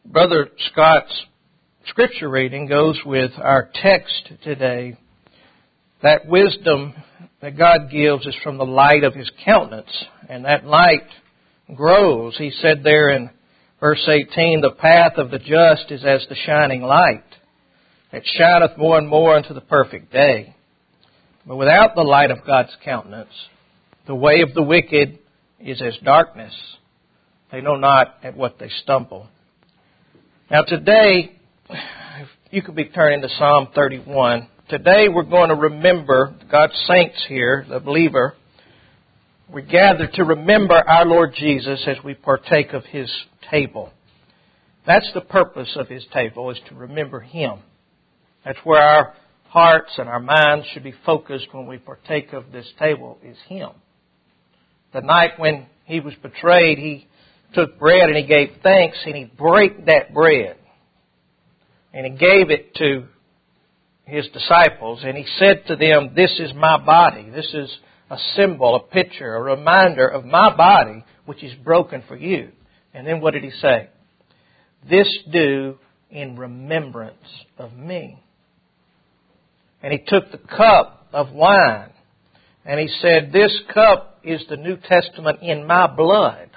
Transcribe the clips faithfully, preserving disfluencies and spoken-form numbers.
Brother Scott's scripture reading goes with our text today. That wisdom that God gives is from the light of His countenance, and that light grows. He said there in verse eighteen, the path of the just is as the shining light, that shineth more and more unto the perfect day. But without the light of God's countenance, the way of the wicked is as darkness. They know not at what they stumble. Now today, if you could be turning to Psalm thirty-one. Today we're going to remember God's saints here, the believer. We gather to remember our Lord Jesus as we partake of His table. That's the purpose of His table, is to remember Him. That's where our hearts and our minds should be focused when we partake of this table, is Him. The night when He was betrayed, He took bread and He gave thanks, and He broke that bread. And He gave it to His disciples, and He said to them, this is my body. This is a symbol, a picture, a reminder of my body, which is broken for you. And then what did He say? This do in remembrance of me. And He took the cup of wine, and He said, this cup is the New Testament in my blood.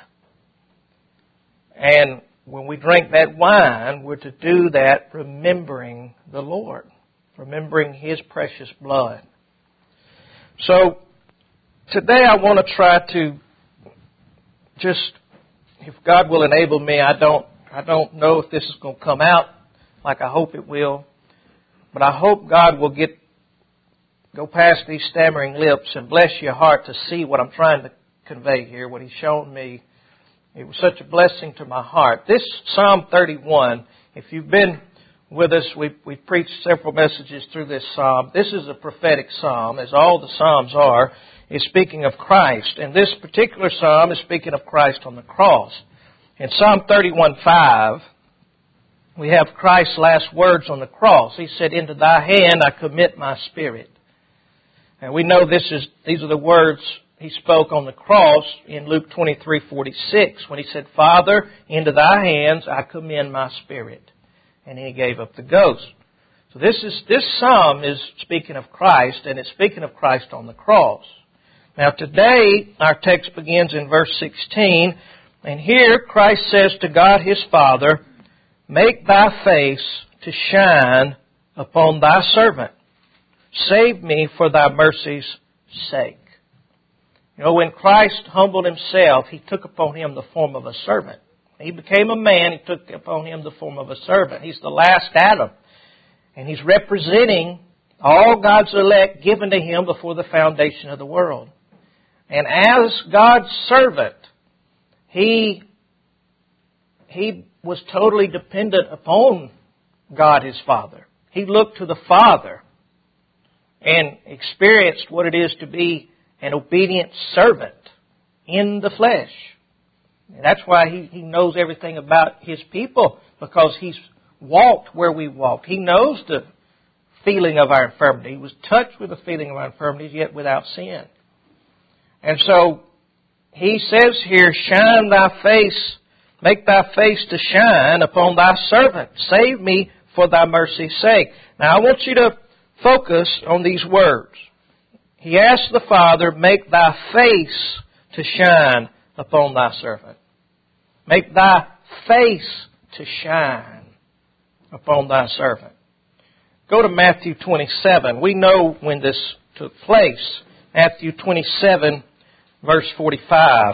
And when we drink that wine, we're to do that remembering the Lord, remembering His precious blood. So today I want to try to just, if God will enable me, I don't, I don't know if this is going to come out like I hope it will, but I hope God will get, go past these stammering lips and bless your heart to see what I'm trying to convey here, what He's shown me. It was such a blessing to my heart. This Psalm thirty-one, if you've been with us, we've, we've preached several messages through this Psalm. This is a prophetic Psalm, as all the Psalms are. It's speaking of Christ. And this particular Psalm is speaking of Christ on the cross. In Psalm thirty-one five, we have Christ's last words on the cross. He said, into Thy hand I commit my spirit. And we know this is these are the words He spoke on the cross in Luke twenty-three forty-six when He said, Father, into Thy hands I commend my spirit. And He gave up the ghost. So this is this psalm is speaking of Christ, and it's speaking of Christ on the cross. Now today, our text begins in verse sixteen, and here Christ says to God His Father, make Thy face to shine upon Thy servant. Save me for Thy mercy's sake. You know, when Christ humbled Himself, He took upon Him the form of a servant. He became a man, He took upon Him the form of a servant. He's the last Adam. And He's representing all God's elect given to Him before the foundation of the world. And as God's servant, He, he was totally dependent upon God His Father. He looked to the Father and experienced what it is to be an obedient servant in the flesh. And that's why he, he knows everything about His people, because He's walked where we walked. He knows the feeling of our infirmity. He was touched with the feeling of our infirmities, yet without sin. And so He says here, shine Thy face, make Thy face to shine upon Thy servant. Save me for Thy mercy's sake. Now I want you to focus on these words. He asked the Father, make Thy face to shine upon Thy servant. Make Thy face to shine upon Thy servant. Go to Matthew twenty-seven. We know when this took place. Matthew twenty-seven, verse forty-five.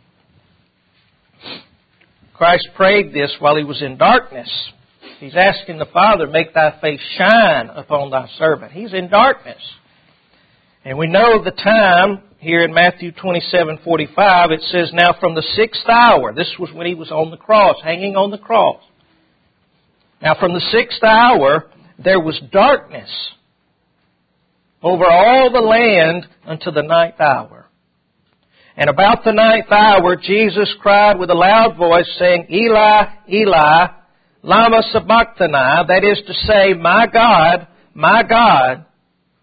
Christ prayed this while He was in darkness. He's asking the Father, make Thy face shine upon Thy servant. He's in darkness. And we know the time here in Matthew twenty-seven forty-five, it says, now from the sixth hour, this was when He was on the cross, hanging on the cross. Now from the sixth hour, there was darkness over all the land unto the ninth hour. And about the ninth hour, Jesus cried with a loud voice, saying, Eli, Eli, lama sabachthani, that is to say, my God, my God,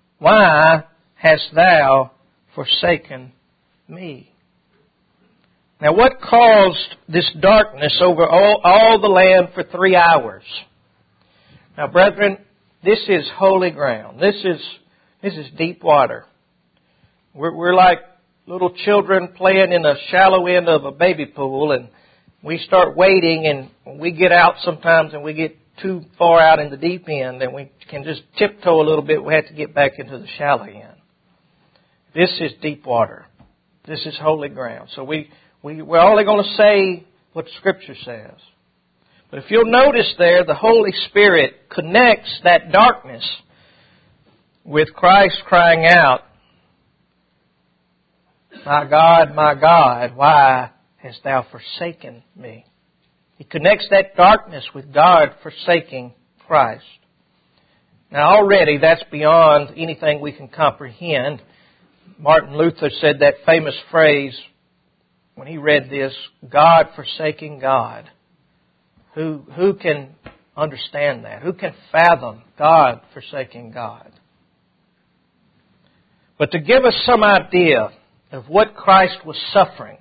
why hast Thou forsaken me? Now, what caused this darkness over all, all the land for three hours? Now, brethren, this is holy ground. This is this is deep water. We're, we're like little children playing in the shallow end of a baby pool, and we start wading, and we get out sometimes, and we get too far out in the deep end, and we can just tiptoe a little bit. We have to get back into the shallow end. This is deep water. This is holy ground. So we, we, we're only going to say what Scripture says. But if you'll notice there, the Holy Spirit connects that darkness with Christ crying out, "My God, my God, why hast thou forsaken me?" He connects that darkness with God forsaking Christ. Now already that's beyond anything we can comprehend. Martin Luther said that famous phrase when he read this, "God forsaking God." Who, who can understand that? Who can fathom God forsaking God? But to give us some idea of what Christ was suffering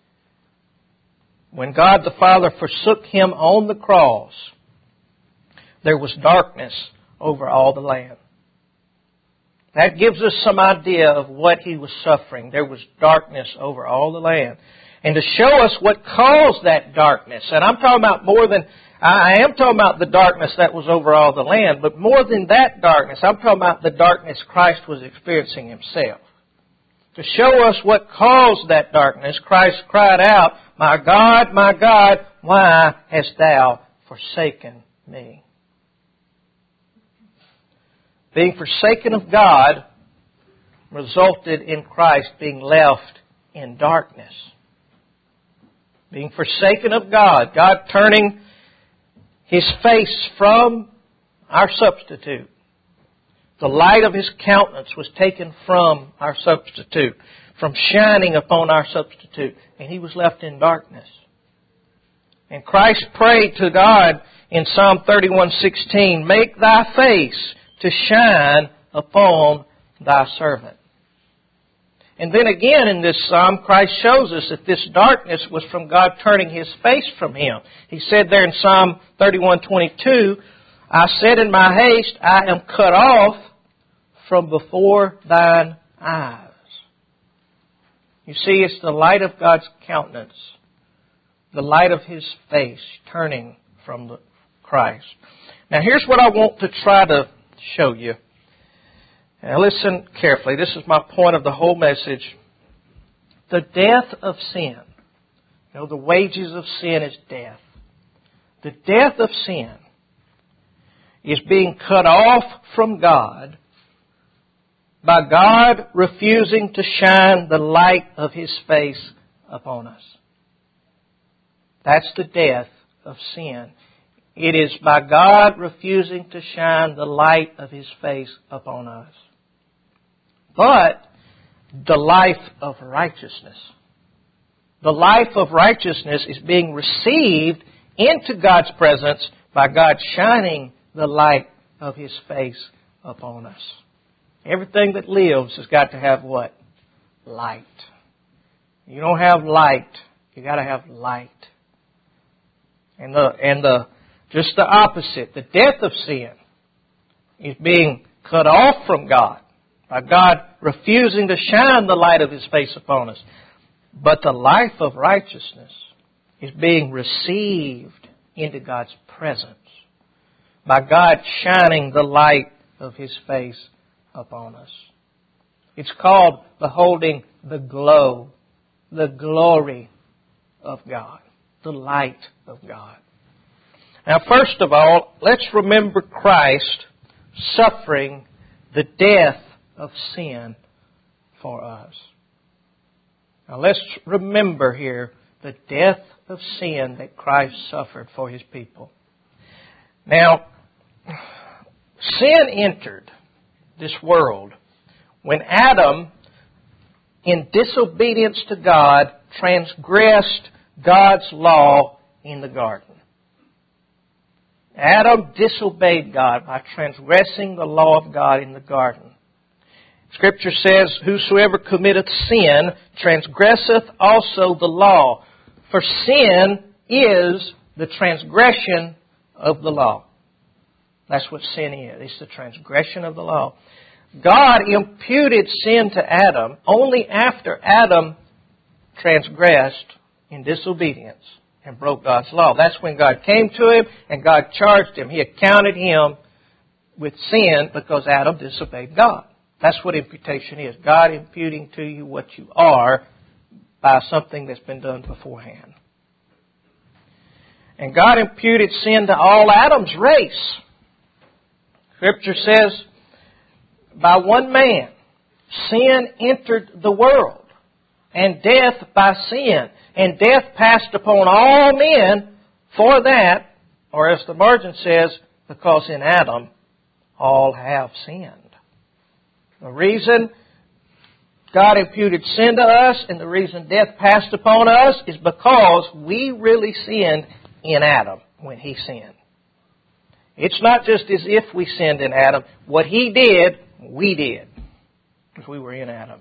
when God the Father forsook Him on the cross, there was darkness over all the land. That gives us some idea of what He was suffering. There was darkness over all the land. And to show us what caused that darkness, and I'm talking about more than, I am talking about the darkness that was over all the land, but more than that darkness, I'm talking about the darkness Christ was experiencing Himself. To show us what caused that darkness, Christ cried out, "My God, my God, why hast thou forsaken me?" Being forsaken of God resulted in Christ being left in darkness. Being forsaken of God, God turning His face from our substitute. The light of His countenance was taken from our substitute, from shining upon our substitute, and He was left in darkness. And Christ prayed to God in Psalm thirty-one sixteen, "Make Thy face to shine upon Thy servant." And then again in this psalm, Christ shows us that this darkness was from God turning His face from Him. He said there in Psalm thirty-one twenty-two, "I said in my haste, I am cut off from before Thine eyes." You see, it's the light of God's countenance, the light of His face turning from the Christ. Now here's what I want to try to show you. Now listen carefully. This is my point of the whole message. The death of sin. You know, the wages of sin is death. The death of sin is being cut off from God by God refusing to shine the light of His face upon us. That's the death of sin. It is by God refusing to shine the light of His face upon us. But the life of righteousness. The life of righteousness is being received into God's presence by God shining the light of His face upon us. Everything that lives has got to have what? Light. You don't have light, you got to have light. And the and the just the opposite, the death of sin is being cut off from God by God refusing to shine the light of His face upon us. But the life of righteousness is being received into God's presence by God shining the light of His face upon us. It's called beholding the glow, the glory of God, the light of God. Now, first of all, let's remember Christ suffering the death of sin for us. Now, let's remember here the death of sin that Christ suffered for His people. Now, sin entered this world when Adam, in disobedience to God, transgressed God's law in the garden. Adam disobeyed God by transgressing the law of God in the garden. Scripture says, whosoever committeth sin transgresseth also the law. For sin is the transgression of the law. That's what sin is. It's the transgression of the law. God imputed sin to Adam only after Adam transgressed in disobedience and broke God's law. That's when God came to him and God charged him. He accounted him with sin because Adam disobeyed God. That's what imputation is. God imputing to you what you are by something that's been done beforehand. And God imputed sin to all Adam's race. Scripture says, by one man, sin entered the world, and death by sin. And death passed upon all men for that, or as the margin says, because in Adam all have sinned. The reason God imputed sin to us and the reason death passed upon us is because we really sinned in Adam when he sinned. It's not just as if we sinned in Adam. What he did, we did, because we were in Adam.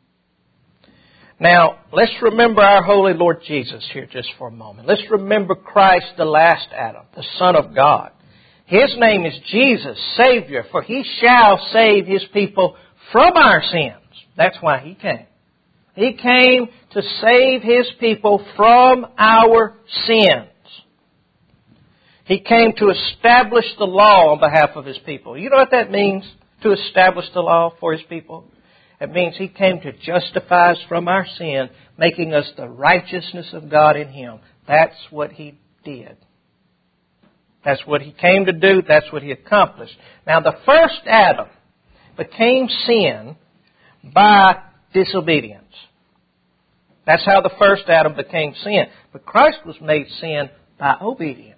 Now, let's remember our holy Lord Jesus here just for a moment. Let's remember Christ, the last Adam, the Son of God. His name is Jesus, Savior, for He shall save His people from our sins. That's why He came. He came to save His people from our sins. He came to establish the law on behalf of His people. You know what that means, to establish the law for His people? It means He came to justify us from our sin, making us the righteousness of God in Him. That's what He did. That's what He came to do. That's what He accomplished. Now, the first Adam became sin by disobedience. That's how the first Adam became sin. But Christ was made sin by obedience.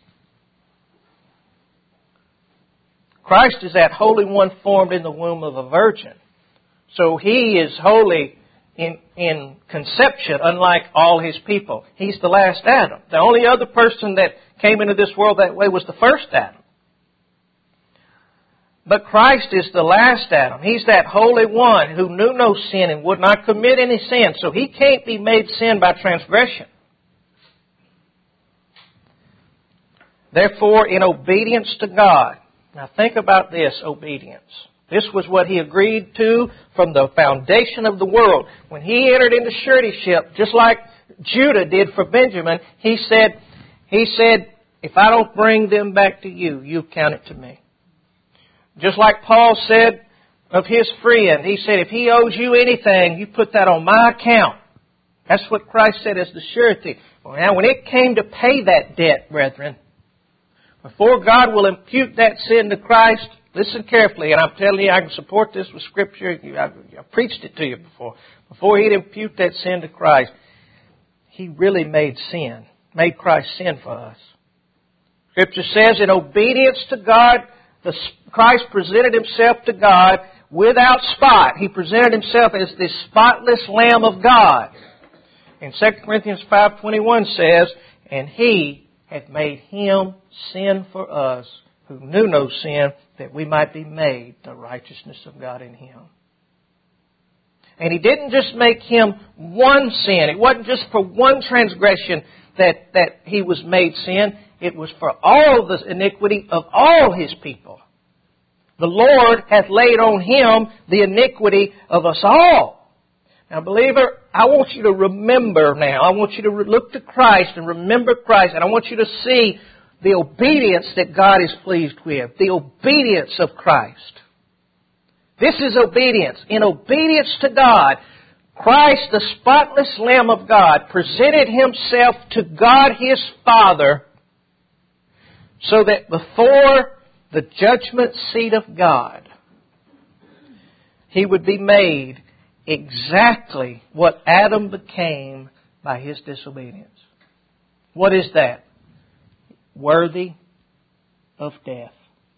Christ is that Holy One formed in the womb of a virgin. So He is holy in, in conception, unlike all His people. He's the last Adam. The only other person that came into this world that way was the first Adam. But Christ is the last Adam. He's that Holy One who knew no sin and would not commit any sin. So He can't be made sin by transgression. Therefore, in obedience to God, now think about this, obedience. This was what He agreed to from the foundation of the world. When He entered into suretyship, just like Judah did for Benjamin, He said, He said, if I don't bring them back to you, you count it to me. Just like Paul said of his friend, he said, if he owes you anything, you put that on my account. That's what Christ said as the surety. Well, now, when it came to pay that debt, brethren, before God will impute that sin to Christ, listen carefully, and I'm telling you, I can support this with Scripture. I've, I've preached it to you before. Before He'd impute that sin to Christ, He really made sin, made Christ sin for us. Scripture says, in obedience to God, the, Christ presented Himself to God without spot. He presented Himself as the spotless Lamb of God. And Second Corinthians five twenty-one says, and He hath made Him sin for us, who knew no sin, that we might be made the righteousness of God in Him. And He didn't just make Him one sin. It wasn't just for one transgression that, that He was made sin. It was for all the iniquity of all His people. The Lord hath laid on Him the iniquity of us all. Now, believer, I want you to remember now. I want you to look to Christ and remember Christ. And I want you to see the obedience that God is pleased with. The obedience of Christ. This is obedience. In obedience to God, Christ, the spotless Lamb of God, presented Himself to God His Father so that before the judgment seat of God, He would be made exactly what Adam became by his disobedience. What is that? Worthy of death.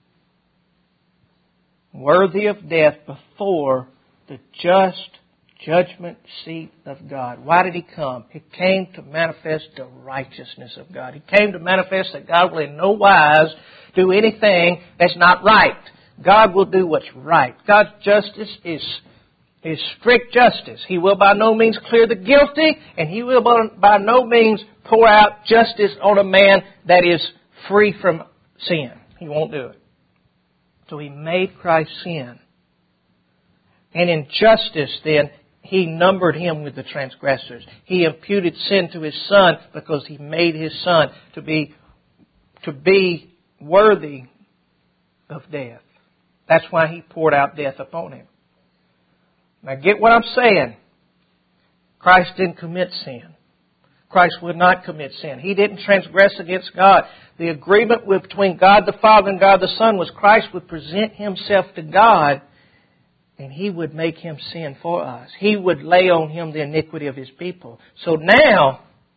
Worthy of death before the just judgment seat of God. Why did He come? He came to manifest the righteousness of God. He came to manifest that God will in no wise do anything that's not right. God will do what's right. God's justice is, is strict justice. He will by no means clear the guilty, and He will by no means pour out justice on a man that is free from sin. He won't do it. So He made Christ sin. And in justice then, He numbered Him with the transgressors. He imputed sin to His Son because He made His Son to be, to be worthy of death. That's why He poured out death upon Him. Now get what I'm saying. Christ didn't commit sin. Christ would not commit sin. He didn't transgress against God. The agreement between God the Father and God the Son was Christ would present Himself to God and He would make Him sin for us. He would lay on Him the iniquity of His people. So now,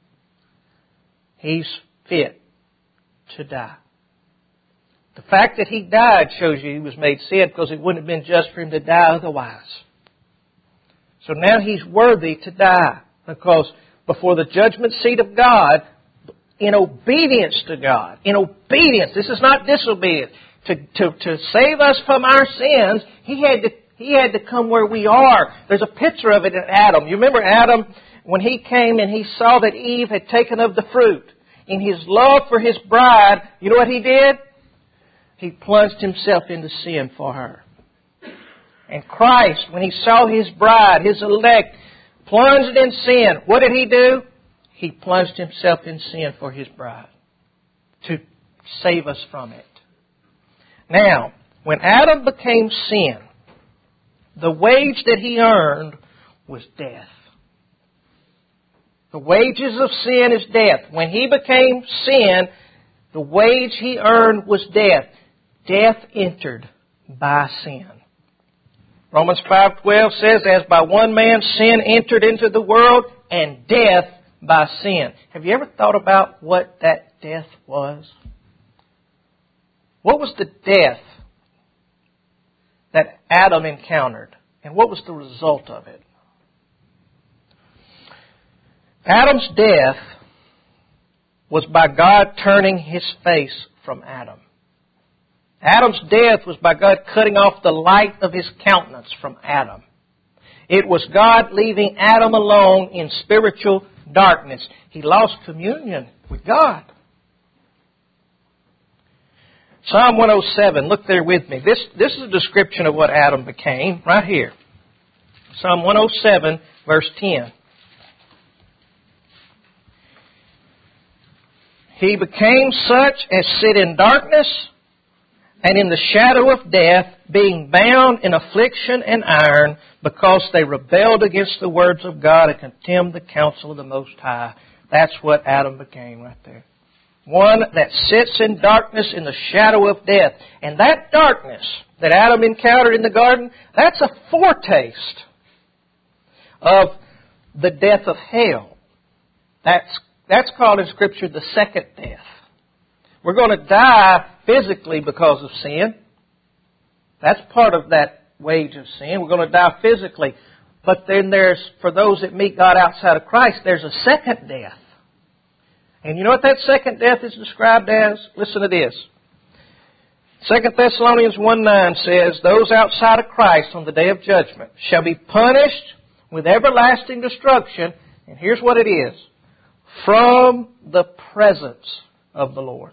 He's fit to die. The fact that He died shows you He was made sin because it wouldn't have been just for Him to die otherwise. So now He's worthy to die because before the judgment seat of God, in obedience to God, in obedience, this is not disobedience, to, to, to save us from our sins, He had to He had to come where we are. There's a picture of it in Adam. You remember Adam, when he came and he saw that Eve had taken of the fruit. In his love for his bride, you know what he did? He plunged himself into sin for her. And Christ, when He saw His bride, His elect, plunged in sin, what did He do? He plunged Himself in sin for His bride to save us from it. Now, when Adam became sin, the wage that he earned was death. The wages of sin is death. When he became sin, the wage he earned was death. Death entered by sin. Romans five twelve says, as by one man sin entered into the world, and death by sin. Have you ever thought about what that death was? What was the death that Adam encountered? And what was the result of it? Adam's death was by God turning His face from Adam. Adam's death was by God cutting off the light of His countenance from Adam. It was God leaving Adam alone in spiritual darkness. He lost communion with God. Psalm one oh seven, look there with me. This, this is a description of what Adam became right here. Psalm one oh seven, verse ten. He became such as sit in darkness and in the shadow of death, being bound in affliction and iron, because they rebelled against the words of God and contemned the counsel of the Most High. That's what Adam became right there. One that sits in darkness in the shadow of death. And that darkness that Adam encountered in the garden, that's a foretaste of the death of hell. That's, that's called in Scripture the second death. We're going to die physically because of sin. That's part of that wage of sin. We're going to die physically. But then there's, for those that meet God outside of Christ, there's a second death. And you know what that second death is described as? Listen to this. Second Thessalonians one nine says, those outside of Christ on the day of judgment shall be punished with everlasting destruction. And here's what it is. From the presence of the Lord.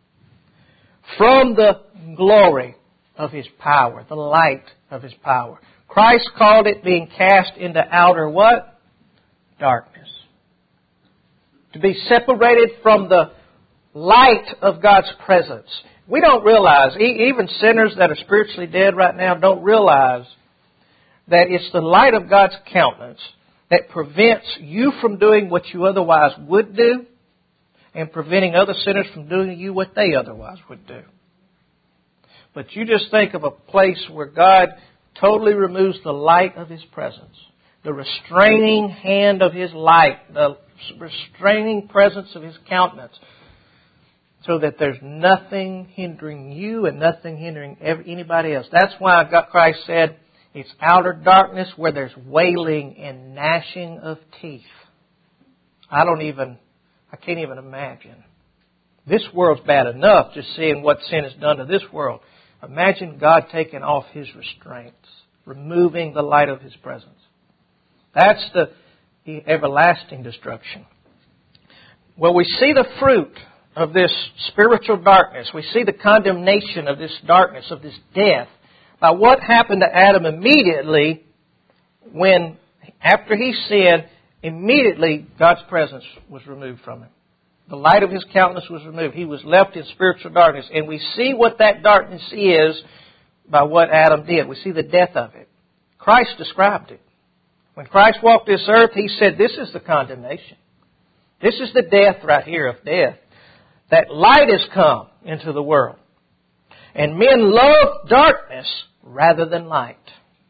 From the glory of His power. The light of His power. Christ called it being cast into outer what? Darkness. To be separated from the light of God's presence. We don't realize, even sinners that are spiritually dead right now don't realize that it's the light of God's countenance that prevents you from doing what you otherwise would do and preventing other sinners from doing you what they otherwise would do. But you just think of a place where God totally removes the light of His presence, the restraining hand of His light, the restraining presence of His countenance, so that there's nothing hindering you and nothing hindering anybody else. That's why Christ said it's outer darkness where there's wailing and gnashing of teeth. I don't even, I can't even imagine. This world's bad enough just seeing what sin has done to this world. Imagine God taking off His restraints, removing the light of His presence. That's the everlasting destruction. Well, we see the fruit of this spiritual darkness. We see the condemnation of this darkness, of this death, by what happened to Adam immediately when, after he sinned, immediately God's presence was removed from him. The light of His countenance was removed. He was left in spiritual darkness. And we see what that darkness is by what Adam did. We see the death of it. Christ described it. When Christ walked this earth, He said, this is the condemnation. This is the death right here of death. That light has come into the world. And men love darkness rather than light,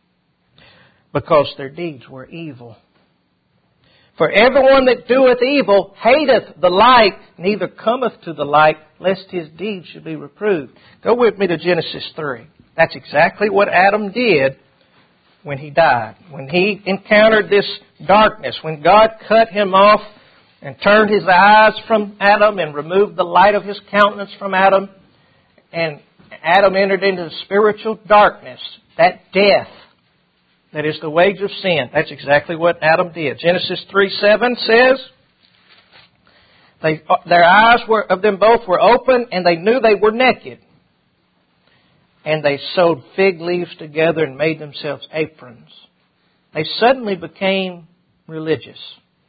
because their deeds were evil. For everyone that doeth evil hateth the light, neither cometh to the light, lest his deeds should be reproved. Go with me to Genesis three. That's exactly what Adam did when he died. When he encountered this darkness, when God cut him off and turned His eyes from Adam and removed the light of His countenance from Adam, and Adam entered into spiritual darkness, that death that is the wage of sin. That's exactly what Adam did. Genesis three seven says, they, their eyes were, of them both were open, and they knew they were naked. And they sewed fig leaves together and made themselves aprons. They suddenly became religious,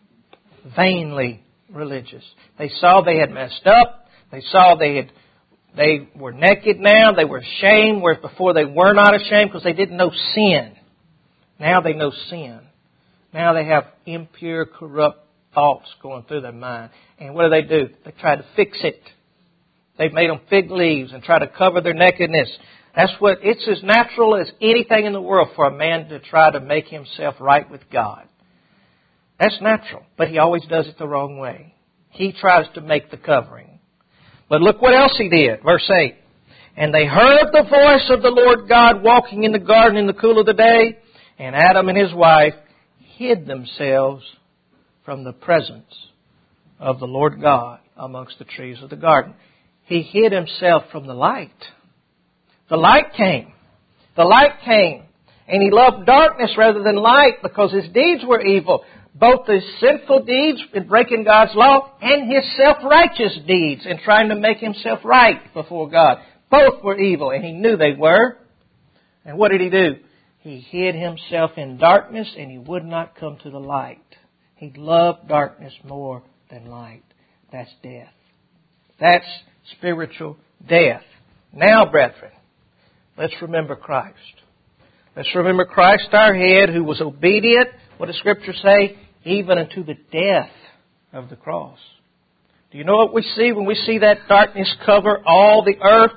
vainly religious. They saw they had messed up. They saw they had they were naked now. They were ashamed, whereas before they were not ashamed because they didn't know sin. Now they know sin. Now they have impure, corrupt thoughts going through their mind. And what do they do? They try to fix it. They've made them fig leaves and try to cover their nakedness. That's what, it's as natural as anything in the world for a man to try to make himself right with God. That's natural, but he always does it the wrong way. He tries to make the covering. But look what else he did. Verse eight. And they heard the voice of the Lord God walking in the garden in the cool of the day, and Adam and his wife hid themselves from the presence of the Lord God amongst the trees of the garden. He hid himself from the light. The light came. The light came. And he loved darkness rather than light because his deeds were evil. Both his sinful deeds in breaking God's law and his self-righteous deeds in trying to make himself right before God. Both were evil, and he knew they were. And what did he do? He hid himself in darkness, and he would not come to the light. He loved darkness more than light. That's death. That's spiritual death. Now, brethren, let's remember Christ. Let's remember Christ our head, who was obedient, what does Scripture say? Even unto the death of the cross. Do you know what we see when we see that darkness cover all the earth?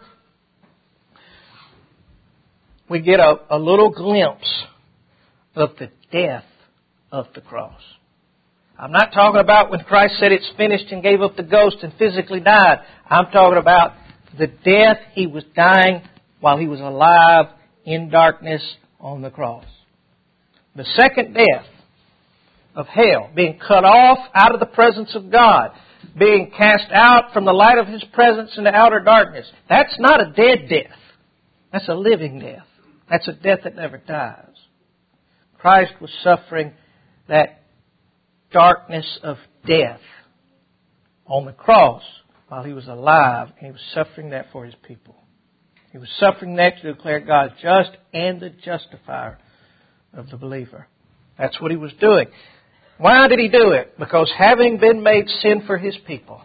We get a, a little glimpse of the death of the cross. I'm not talking about when Christ said it's finished and gave up the ghost and physically died. I'm talking about the death He was dying while He was alive in darkness on the cross. The second death of hell, being cut off out of the presence of God, being cast out from the light of His presence into outer darkness. That's not a dead death. That's a living death. That's a death that never dies. Christ was suffering that darkness of death on the cross while He was alive, and He was suffering that for His people. He was suffering that to declare God just and the justifier of the believer. That's what He was doing. Why did He do it? Because having been made sin for His people,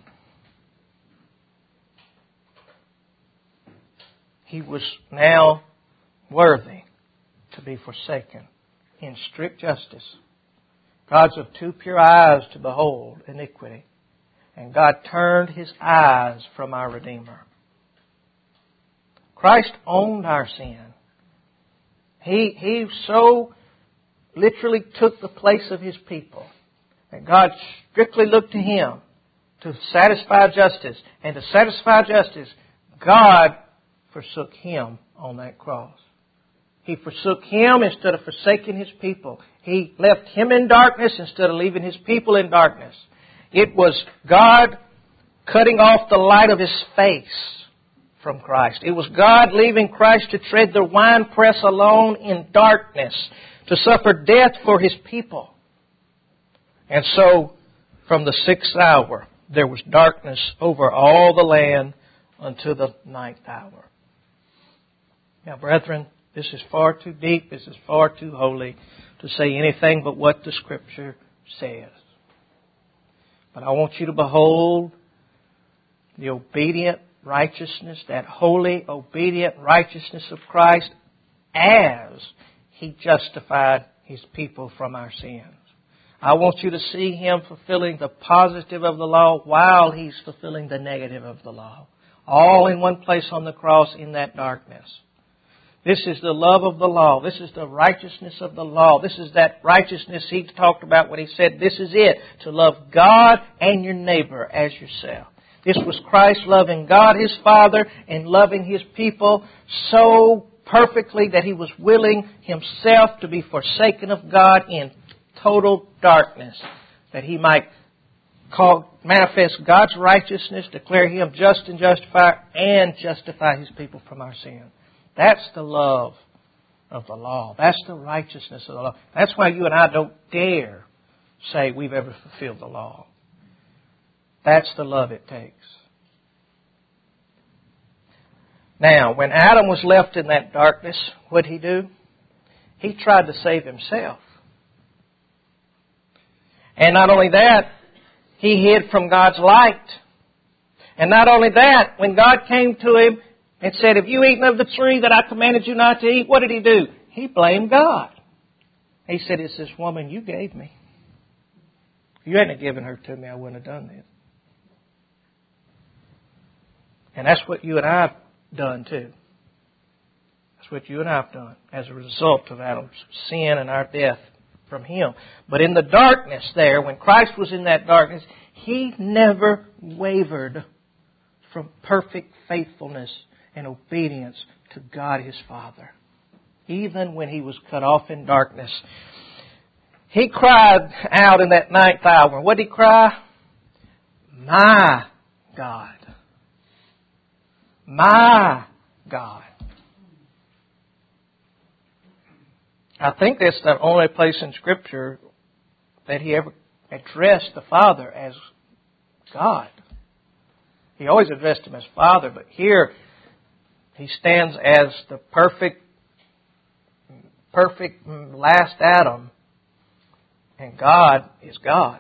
He was now worthy to be forsaken in strict justice. God's of too pure eyes to behold iniquity. And God turned His eyes from our Redeemer. Christ owned our sin. He, he so literally took the place of His people that God strictly looked to Him to satisfy justice. And to satisfy justice, God forsook Him on that cross. He forsook Him instead of forsaking His people. He left Him in darkness instead of leaving His people in darkness. It was God cutting off the light of His face from Christ. It was God leaving Christ to tread the winepress alone in darkness, to suffer death for His people. And so, from the sixth hour, there was darkness over all the land until the ninth hour. Now, brethren, this is far too deep, this is far too holy to say anything but what the Scripture says. But I want you to behold the obedient righteousness, that holy, obedient righteousness of Christ as He justified His people from our sins. I want you to see Him fulfilling the positive of the law while He's fulfilling the negative of the law. All in one place on the cross in that darkness. This is the love of the law. This is the righteousness of the law. This is that righteousness He talked about when He said, this is it, to love God and your neighbor as yourself. This was Christ loving God, His Father, and loving His people so perfectly that He was willing Himself to be forsaken of God in total darkness, that He might call, manifest God's righteousness, declare Him just and justified, and justify His people from our sin. That's the love of the law. That's the righteousness of the law. That's why you and I don't dare say we've ever fulfilled the law. That's the love it takes. Now, when Adam was left in that darkness, what did he do? He tried to save himself. And not only that, he hid from God's light. And not only that, when God came to him and said, have you eaten of the tree that I commanded you not to eat? What did he do? He blamed God. He said, it's this woman you gave me. If you hadn't given her to me, I wouldn't have done this. And that's what you and I have done too. That's what you and I have done as a result of Adam's sin and our death from him. But in the darkness there, when Christ was in that darkness, He never wavered from perfect faithfulness and obedience to God His Father. Even when He was cut off in darkness. He cried out in that ninth hour. What did He cry? My God. My God. I think that's the only place in Scripture that He ever addressed the Father as God. He always addressed Him as Father, but here He stands as the perfect, perfect last Adam, and God is God.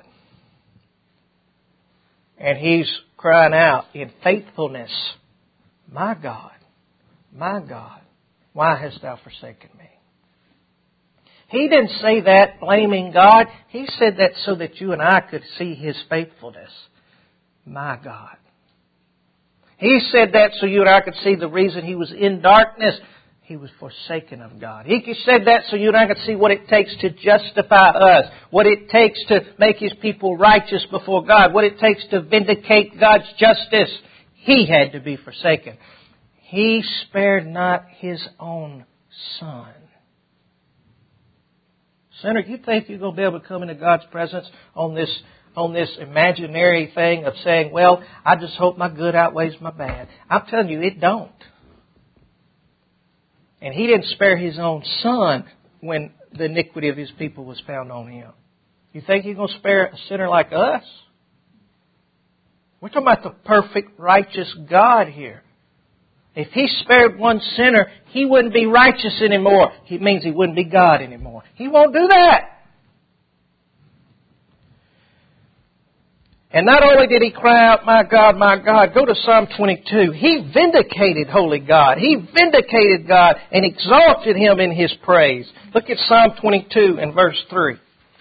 And He's crying out in faithfulness, my God, my God, why hast Thou forsaken me? He didn't say that blaming God. He said that so that you and I could see His faithfulness. My God. He said that so you and I could see the reason He was in darkness. He was forsaken of God. He said that so you and I could see what it takes to justify us. What it takes to make His people righteous before God. What it takes to vindicate God's justice. He had to be forsaken. He spared not His own Son. Sinner, you think you're going to be able to come into God's presence on this on this imaginary thing of saying, well, I just hope my good outweighs my bad. I'm telling you, it don't. And He didn't spare His own Son when the iniquity of His people was found on Him. You think He's going to spare a sinner like us? We're talking about the perfect, righteous God here. If He spared one sinner, He wouldn't be righteous anymore. It means He wouldn't be God anymore. He won't do that. And not only did he cry out, my God, my God, go to Psalm twenty-two. He vindicated holy God. He vindicated God and exalted Him in His praise. Look at Psalm twenty-two and verse three.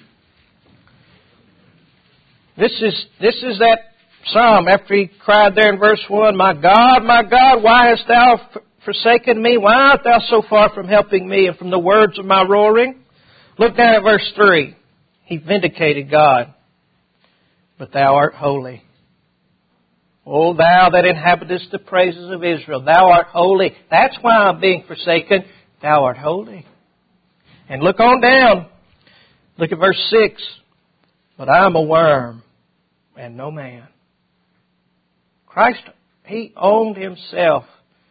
This is, this is that Psalm after he cried there in verse one, my God, my God, why hast Thou forsaken me? Why art Thou so far from helping me and from the words of my roaring? Look down at verse three. He vindicated God. But Thou art holy. O Thou that inhabitest the praises of Israel, Thou art holy. That's why I'm being forsaken. Thou art holy. And look on down. Look at verse six. But I am a worm and no man. Christ, He owned Himself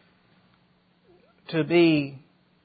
to be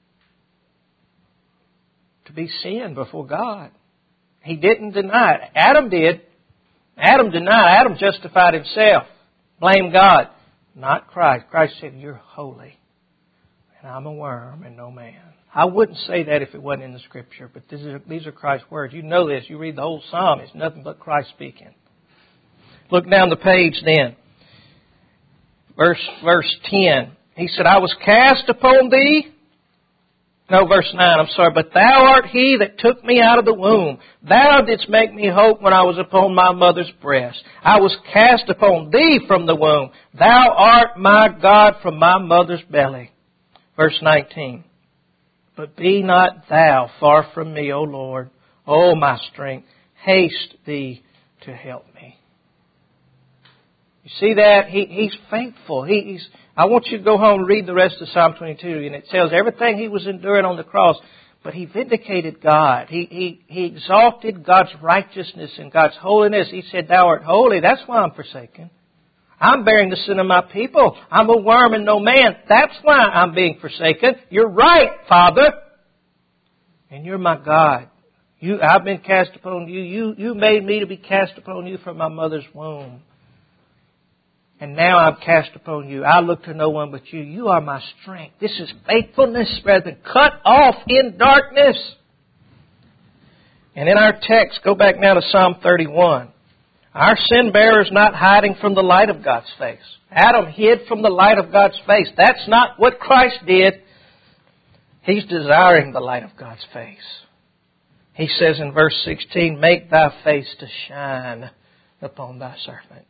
to be sin before God. He didn't deny it. Adam did. Adam denied. Adam justified himself. Blamed God. Not Christ. Christ said, you're holy. And I'm a worm and no man. I wouldn't say that if it wasn't in the Scripture, but these are, these are Christ's words. You know this. You read the whole Psalm. It's nothing but Christ speaking. Look down the page then. Verse, verse ten. He said, I was cast upon thee. No, verse nine, I'm sorry. But thou art he that took me out of the womb. Thou didst make me hope when I was upon my mother's breast. I was cast upon thee from the womb. Thou art my God from my mother's belly. Verse nineteen. But be not thou far from me, O Lord, O my strength. Haste thee to help me. You see that? He, he's faithful. He, he's, I want you to go home and read the rest of Psalm twenty-two. And it tells everything he was enduring on the cross. But he vindicated God. He, he, he exalted God's righteousness and God's holiness. He said, thou art holy. That's why I'm forsaken. I'm bearing the sin of my people. I'm a worm and no man. That's why I'm being forsaken. You're right, Father. And you're my God. You, I've been cast upon you. You, you made me to be cast upon you from my mother's womb. And now I'm cast upon you. I look to no one but you. You are my strength. This is faithfulness, brethren. Cut off in darkness. And in our text, go back now to Psalm thirty-one. Our sin bearer is not hiding from the light of God's face. Adam hid from the light of God's face. That's not what Christ did. He's desiring the light of God's face. He says in verse sixteen, make thy face to shine upon thy servant.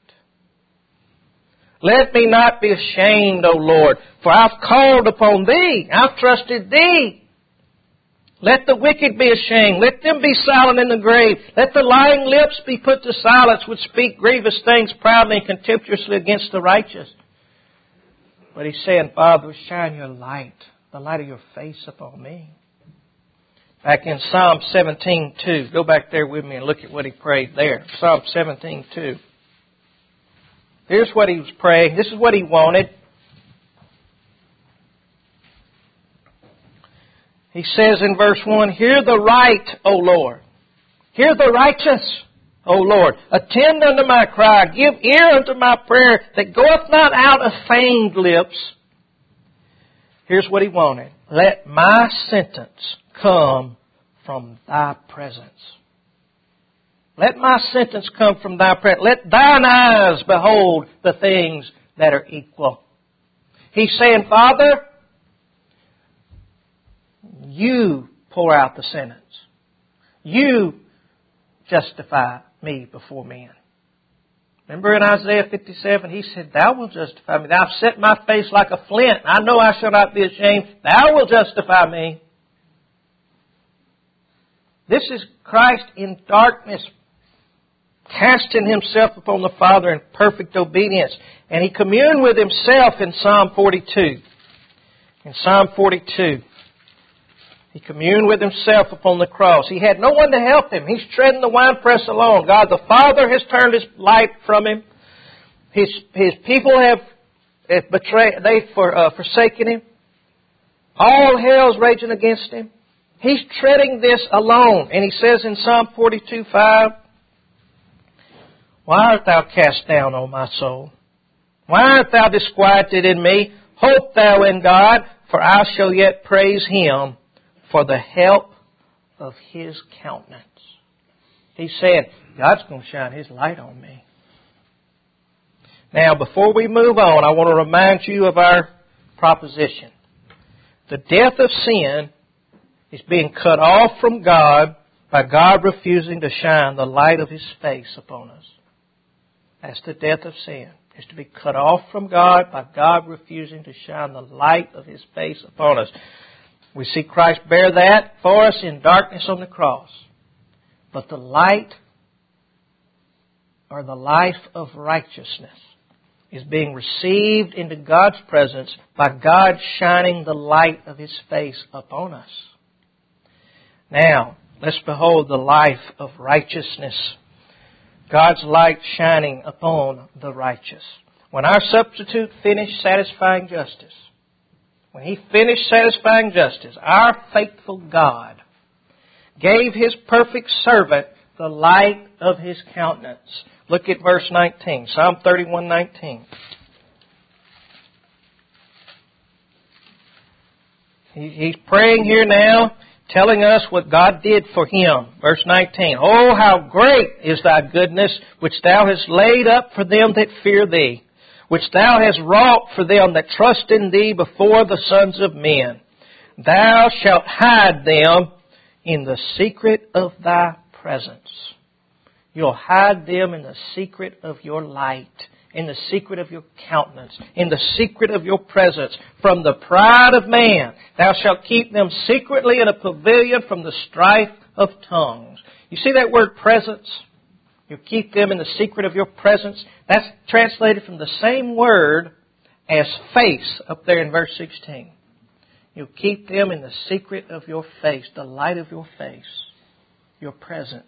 Let me not be ashamed, O Lord, for I've called upon thee. I've trusted thee. Let the wicked be ashamed. Let them be silent in the grave. Let the lying lips be put to silence which speak grievous things proudly and contemptuously against the righteous. But he's saying, Father, shine your light, the light of your face upon me. Back in Psalm seventeen two. Go back there with me and look at what he prayed there. Psalm seventeen two. Here's what he was praying. This is what he wanted. He says in verse one, hear the right, O Lord. Hear the righteous, O Lord. Attend unto my cry. Give ear unto my prayer that goeth not out of feigned lips. Here's what he wanted. Let my sentence come from thy presence. Let my sentence come from thy presence. Let thine eyes behold the things that are equal. He's saying, Father, you pour out the sentence. You justify me before men. Remember in Isaiah fifty-seven, he said, thou wilt justify me. Thou hast set my face like a flint. I know I shall not be ashamed. Thou wilt justify me. This is Christ in darkness, casting himself upon the Father in perfect obedience. And he communed with himself in Psalm forty-two. In Psalm forty-two. He communed with himself upon the cross. He had no one to help him. He's treading the winepress alone. God the Father has turned his light from him. His his people have, have betrayed, they've for, uh, forsaken him. All hell's raging against him. He's treading this alone. And he says in Psalm forty-two five, why art thou cast down, O my soul? Why art thou disquieted in me? Hope thou in God, for I shall yet praise him for the help of his countenance. He's saying, God's going to shine his light on me. Now, before we move on, I want to remind you of our proposition. The death of sin is being cut off from God by God refusing to shine the light of his face upon us. That's the death of sin. It's to be cut off from God by God refusing to shine the light of his face upon us. We see Christ bear that for us in darkness on the cross. But the light, or the life of righteousness, is being received into God's presence by God shining the light of his face upon us. Now, let's behold the life of righteousness. God's light shining upon the righteous. When our substitute finished satisfying justice, when He finished satisfying justice, our faithful God gave His perfect servant the light of His countenance. Look at verse nineteen, Psalm thirty-one nineteen. He's praying here now, telling us what God did for him. Verse nineteen, "Oh, how great is thy goodness, which thou hast laid up for them that fear thee, which thou hast wrought for them that trust in thee before the sons of men. Thou shalt hide them in the secret of thy presence." You'll hide them in the secret of your light, in the secret of your countenance, in the secret of your presence. From the pride of man, thou shalt keep them secretly in a pavilion from the strife of tongues. You see that word presence? You'll keep them in the secret of your presence. That's translated from the same word as face up there in verse sixteen. You'll keep them in the secret of your face, the light of your face, your presence.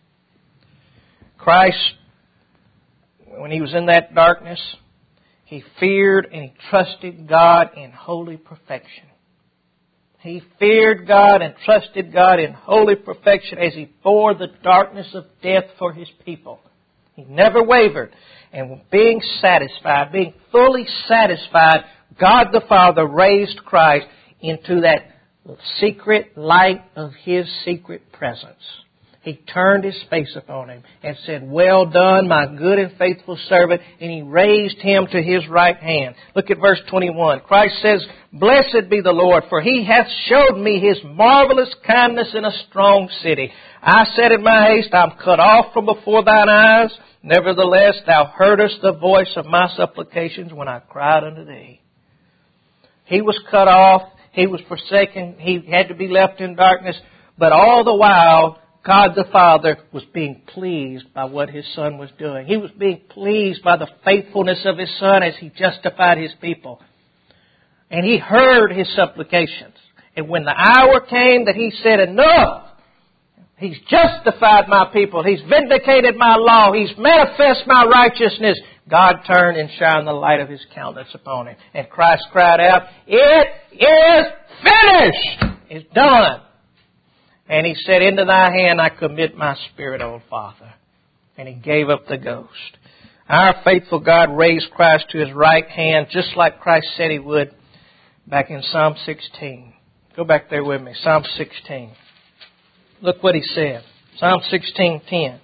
Christ, when He was in that darkness, He feared and He trusted God in holy perfection. He feared God and trusted God in holy perfection as He bore the darkness of death for His people. He never wavered. And being satisfied, being fully satisfied, God the Father raised Christ into that secret light of His secret presence. He turned His face upon him and said, "Well done, my good and faithful servant." And He raised him to His right hand. Look at verse twenty-one. Christ says, "Blessed be the Lord, for He hath showed me His marvelous kindness in a strong city. I said in my haste, I'm cut off from before thine eyes. Nevertheless, thou heardest the voice of my supplications when I cried unto thee." He was cut off. He was forsaken. He had to be left in darkness. But all the while, God the Father was being pleased by what His Son was doing. He was being pleased by the faithfulness of His Son as He justified His people. And He heard his supplications. And when the hour came that He said, "Enough! He's justified my people. He's vindicated my law. He's manifest my righteousness," God turned and shined the light of His countenance upon him. And Christ cried out, "It is finished! It's done." And He said, "Into thy hand I commit my spirit, O Father." And He gave up the ghost. Our faithful God raised Christ to His right hand, just like Christ said He would, back in Psalm sixteen. Go back there with me, Psalm sixteen. Look what He said. Psalm sixteen ten.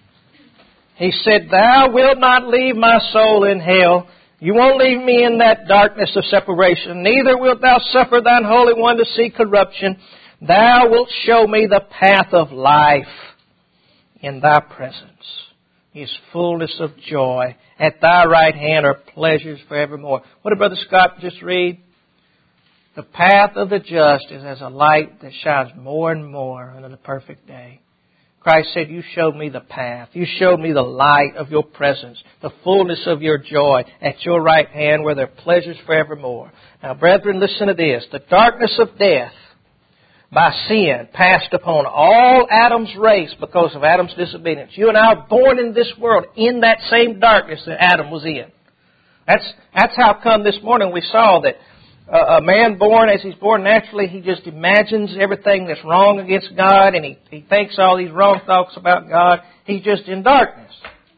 He said, "Thou wilt not leave my soul in hell. You won't leave me in that darkness of separation. Neither wilt thou suffer thine Holy One to see corruption. Thou wilt show me the path of life. In thy presence is fullness of joy. At thy right hand are pleasures forevermore." What did Brother Scott just read? The path of the just is as a light that shines more and more unto the perfect day. Christ said, "You showed me the path. You showed me the light of your presence, the fullness of your joy. At your right hand where there are pleasures forevermore." Now, brethren, listen to this. The darkness of death by sin passed upon all Adam's race because of Adam's disobedience. You and I are born in this world in that same darkness that Adam was in. That's, that's how come this morning we saw that Uh, a man born, as he's born naturally, he just imagines everything that's wrong against God, and he, he thinks all these wrong thoughts about God. He's just in darkness.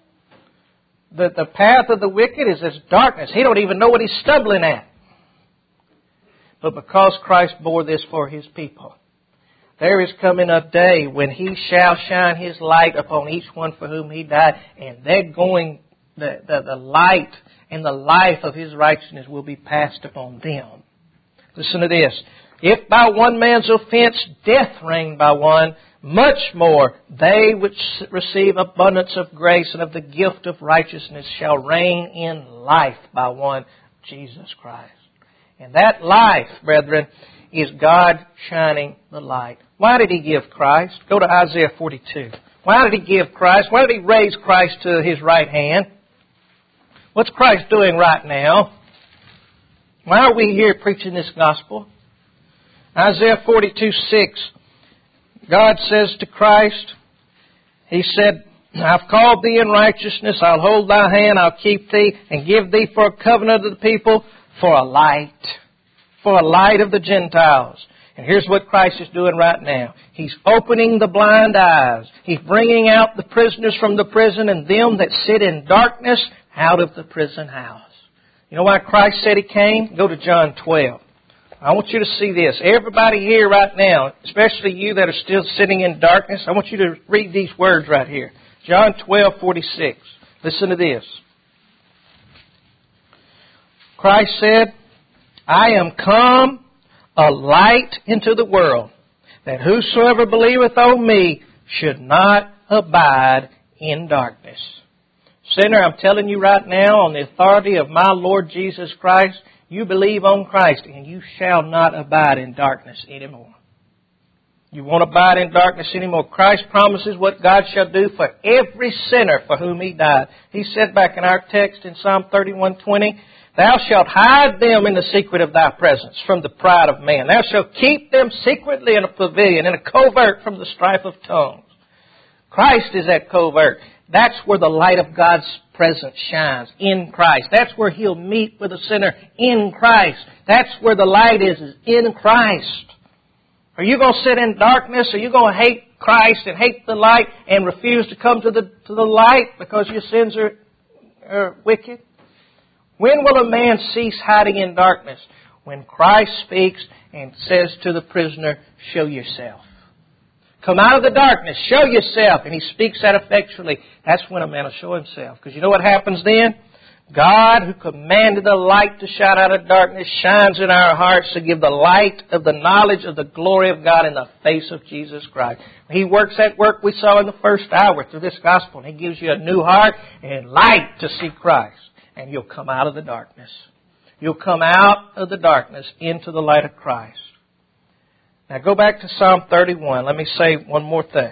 The, the path of the wicked is as darkness. He don't even know what he's stumbling at. But because Christ bore this for His people, there is coming a day when He shall shine His light upon each one for whom He died, and they're going, the, the, the light and the life of His righteousness will be passed upon them. Listen to this. "If by one man's offense death reigned by one, much more they which receive abundance of grace and of the gift of righteousness shall reign in life by one, Jesus Christ." And that life, brethren, is God shining the light. Why did He give Christ? Go to Isaiah forty-two. Why did He give Christ? Why did He raise Christ to His right hand? What's Christ doing right now? Why are we here preaching this gospel? Isaiah forty-two six. God says to Christ, He said, "I've called thee in righteousness. I'll hold thy hand. I'll keep thee and give thee for a covenant of the people, for a light for a light of the Gentiles. And here's what Christ is doing right now. He's opening the blind eyes. He's bringing out the prisoners from the prison and them that sit in darkness out of the prison house. You know why Christ said He came? Go to John twelve. I want you to see this. Everybody here right now, especially you that are still sitting in darkness, I want you to read these words right here. John twelve forty-six. Listen to this. Christ said, I am come a light into the world, that whosoever believeth on me should not abide in darkness. Sinner, I'm telling you right now, on the authority of my Lord Jesus Christ, you believe on Christ and you shall not abide in darkness anymore. You won't abide in darkness anymore. Christ promises what God shall do for every sinner for whom He died. He said back in our text in Psalm thirty-one twenty, Thou shalt hide them in the secret of Thy presence from the pride of man. Thou shalt keep them secretly in a pavilion, in a covert from the strife of tongues. Christ is that covert. That's where the light of God's presence shines, in Christ. That's where He'll meet with a sinner, in Christ. That's where the light is, is in Christ. Are you going to sit in darkness? Are you going to hate Christ and hate the light and refuse to come to the to the light because your sins are, are wicked? When will a man cease hiding in darkness? When Christ speaks and says to the prisoner, show yourself. Come out of the darkness, show yourself. And He speaks that effectually. That's when a man will show himself. Because you know what happens then? God, who commanded the light to shine out of darkness, shines in our hearts to give the light of the knowledge of the glory of God in the face of Jesus Christ. He works that work we saw in the first hour through this gospel. And He gives you a new heart and light to see Christ. And you'll come out of the darkness. You'll come out of the darkness into the light of Christ. Now go back to Psalm thirty-one. Let me say one more thing.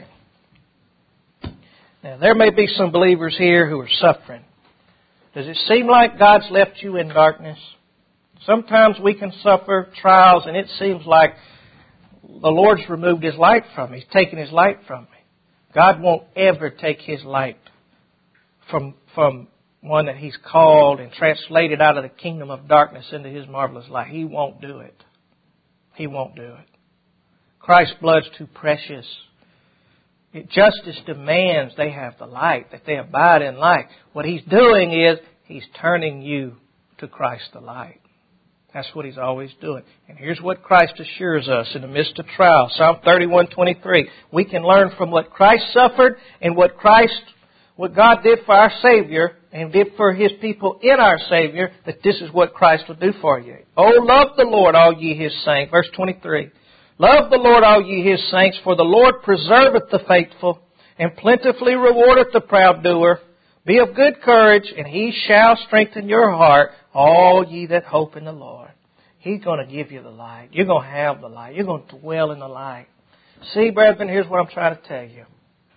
Now there may be some believers here who are suffering. Does it seem like God's left you in darkness? Sometimes we can suffer trials and it seems like the Lord's removed His light from me. He's taken His light from me. God won't ever take His light from, from one that He's called and translated out of the kingdom of darkness into His marvelous light. He won't do it. He won't do it. Christ's blood's too precious. It, justice demands they have the light, that they abide in light. What He's doing is He's turning you to Christ the light. That's what He's always doing. And here's what Christ assures us in the midst of trial. Psalm thirty-one twenty-three. We can learn from what Christ suffered and what Christ, what God did for our Savior and did for His people in our Savior, that this is what Christ will do for you. Oh, love the Lord, all ye His saints. Verse twenty-three. Love the Lord, all ye His saints, for the Lord preserveth the faithful, and plentifully rewardeth the proud doer. Be of good courage, and He shall strengthen your heart, all ye that hope in the Lord. He's going to give you the light. You're going to have the light. You're going to dwell in the light. See, brethren, here's what I'm trying to tell you.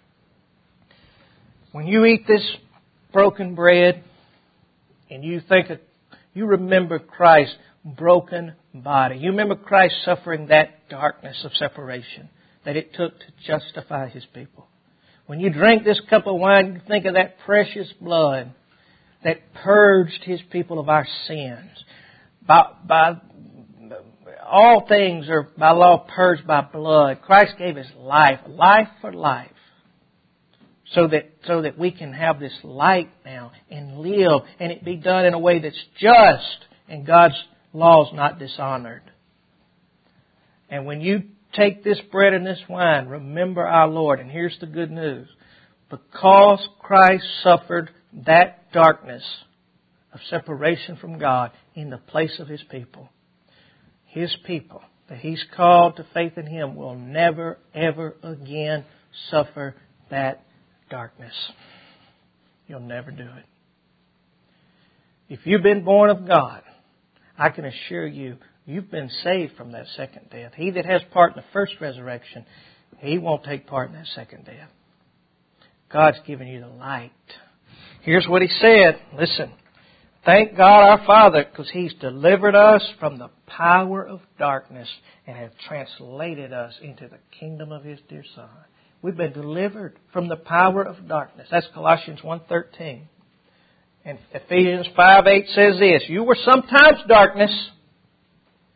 When you eat this broken bread, and you think of, you remember Christ's broken body. You remember Christ suffering that darkness of separation that it took to justify His people. When you drink this cup of wine, you think of that precious blood that purged His people of our sins. By, by all things are by law purged by blood. Christ gave His life, life for life, so that so that we can have this light now and live, and it be done in a way that's just and God's law is not dishonored. And when you take this bread and this wine, remember our Lord. And here's the good news. Because Christ suffered that darkness of separation from God in the place of His people, His people that He's called to faith in Him will never, ever again suffer that darkness. You'll never do it. If you've been born of God, I can assure you, you've been saved from that second death. He that has part in the first resurrection, he won't take part in that second death. God's given you the light. Here's what He said. Listen. Thank God our Father, because He's delivered us from the power of darkness and have translated us into the kingdom of His dear Son. We've been delivered from the power of darkness. That's Colossians one thirteen. And Ephesians five eight says this, you were sometimes darkness,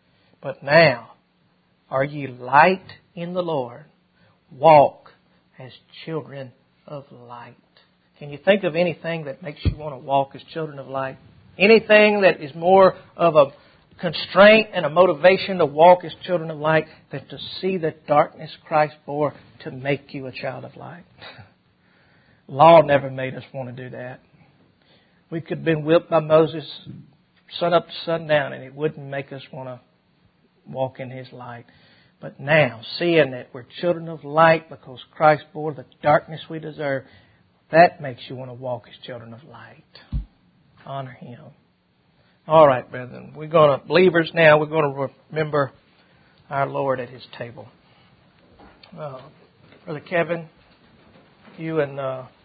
But now, are ye light in the Lord? Walk as children of light. Can you think of anything that makes you want to walk as children of light? Anything that is more of a constraint and a motivation to walk as children of light than to see the darkness Christ bore to make you a child of light? Law never made us want to do that. We could have been whipped by Moses sun up to sundown and it wouldn't make us want to walk in His light. But now, seeing that we're children of light because Christ bore the darkness we deserve, that makes you want to walk as children of light. Honor Him. All right, brethren. We're going to, believers now, we're going to remember our Lord at His table. Uh, Brother Kevin, you and... Uh,